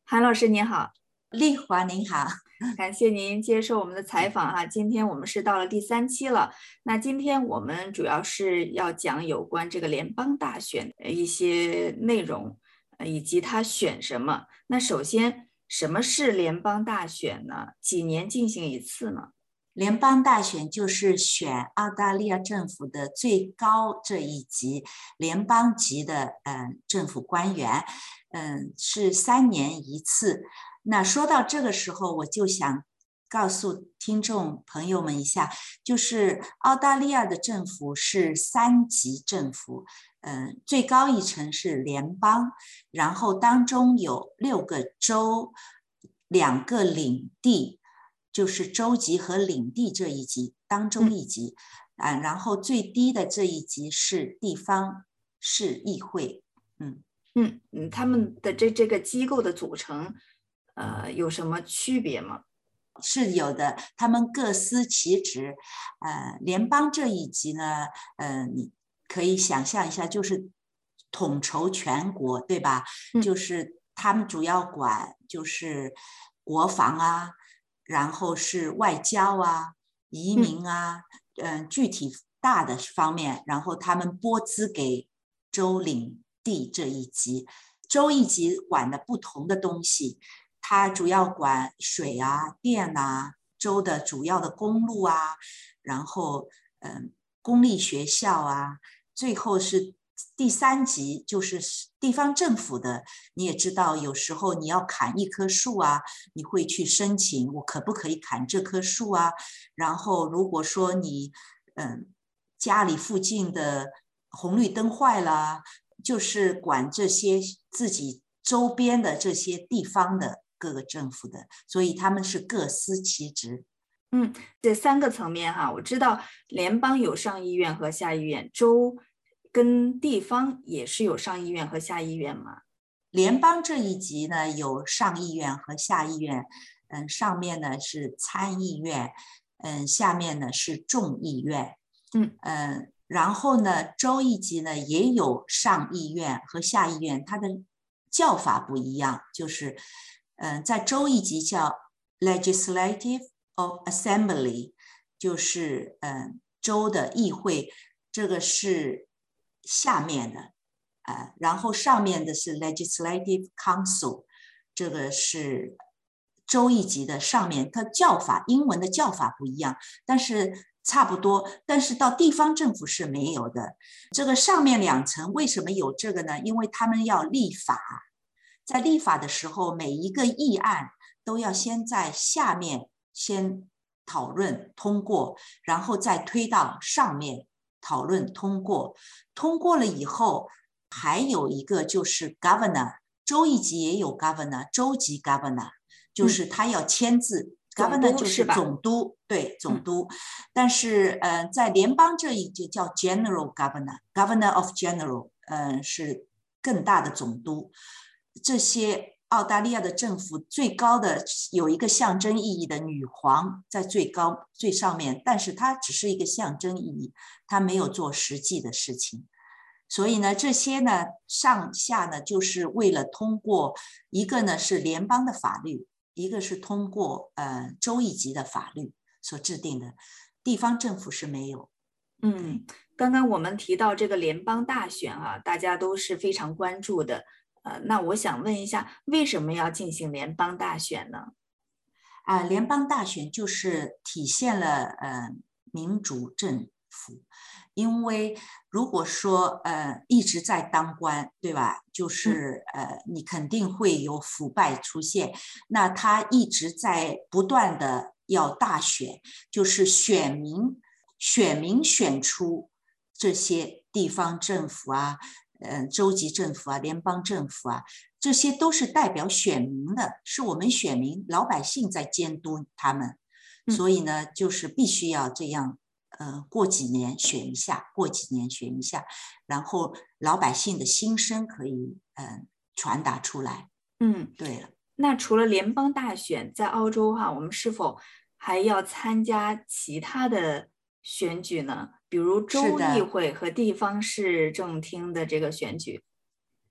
韩老师您好， 丽华您好。 感谢您接受我们的采访哈。今天我们是到了第3期了，那今天我们主要是要讲有关这个联邦大选的一些内容，以及它选什么。那首先，什么是联邦大选呢？几年进行一次呢？ 联邦大选就是选澳大利亚政府的最高这一级联邦级的政府官员，是3年一次。那说到这个时候，我就想告诉听众朋友们一下，就是澳大利亚的政府是3级政府，最高一层是联邦，然后当中有6个州，2个领地。就是州级和领地这一级当中一级，然后最低的这一级是地方市议会。 他们的这个机构的组成，有什么区别吗？ 是有的，他们各司其职。联邦这一级呢，你可以想象一下，就是统筹全国，对吧？就是他们主要管就是国防啊，然后是外交啊、移民啊，具体大的方面，然后他们拨资给州领地这一级，州一级管的不同的东西。它主要管水啊、电啊，州的主要的公路啊，然后公立学校啊，最后是第3级，就是地方政府的。你也知道，有时候你要砍一棵树啊，你会去申请，我可不可以砍这棵树啊？然后如果说你家里附近的红绿灯坏了，就是管这些自己周边的这些地方的各个政府的，所以他们是各司其职。 这3个层面哈，我知道联邦有上议院和下议院，州跟地方也是有上议院和下议院嘛。 联邦这一级呢有上议院和下议院，上面呢是参议院，下面呢是众议院。然后呢州一级呢也有上议院和下议院，它的叫法不一样，就是在州一级叫 Legislative of Assembly， 就是州的议会，这个是下面的。然后上面的是 Legislative Council， 这个是州一级的上面，它叫法英文的叫法不一样，但是差不多。但是到地方政府是没有的。这个上面2层为什么有这个呢？因为他们要立法，在立法的时候，每一个议案都要先在下面先讨论通过，然后再推到上面讨论通过。通过了以后，还有一个就是 governor， 州一级也有 governor， 州级 governor 就是他要签字。 总 governor 就是督是吧？ 总督，对，总督。但是在联邦这一级叫 general governor of general，是更大的总督。这些澳大利亚的政府最高的有一个象征意义的女皇在最高最上面，但是它只是一个象征意义，它没有做实际的事情。所以呢，这些呢上下呢，就是为了通过一个呢是联邦的法律，一个是通过州一级的法律所制定的，地方政府是没有。对。 刚刚我们提到这个联邦大选啊，大家都是非常关注的。那我想问一下，为什么要进行联邦大选呢？ 联邦大选就是体现了民主政府。因为如果说一直在当官，对吧？就是你肯定会有腐败出现。那他一直在不断的要大选，就是选民选出这些地方政府啊，州级政府啊，联邦政府啊，这些都是代表选民的，是我们选民老百姓在监督他们。所以呢，就是必须要这样，过几年选一下，过几年选一下，然后老百姓的心声可以传达出来。 嗯， 对了。 那除了联邦大选，在澳洲哈，我们是否还要参加其他的选举呢？比如州议是的。 会和地方市政厅的这个选举。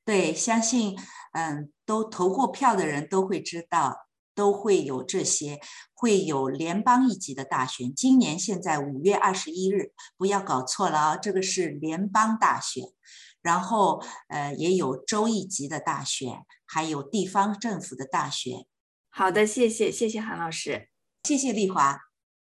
对，相信都投过票的人都会知道，都会有这些，会有联邦一级的大选。今年现在5月21日，不要搞错了啊，这个是联邦大选。然后也有州一级的大选，还有地方政府的大选。 好的，谢谢韩老师， 谢谢丽华。